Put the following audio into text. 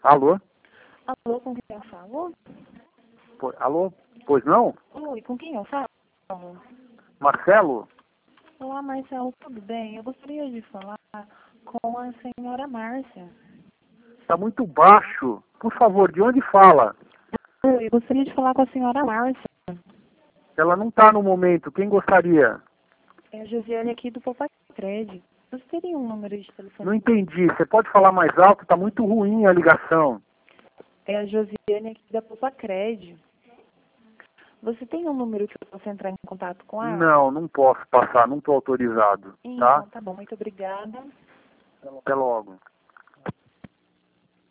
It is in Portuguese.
Alô? Alô, com quem eu falo? Alô? Pois não? Oi, com quem eu falo? Marcelo? Olá, Marcelo, tudo bem? Eu gostaria de falar com a senhora Márcia. Está muito baixo. Por favor, de onde fala? Oi, eu gostaria de falar com a senhora Márcia. Ela não está no momento. Quem gostaria? É a Josiane aqui do Popacred. Você teria um número de telefone? Não entendi. Você pode falar mais alto? Está muito ruim a ligação. É a Josiane aqui da Popacred. Você tem um número que eu possa entrar em contato com ela? Não, não posso passar. Não estou autorizado. Tá? Então, tá bom. Muito obrigada. Até logo.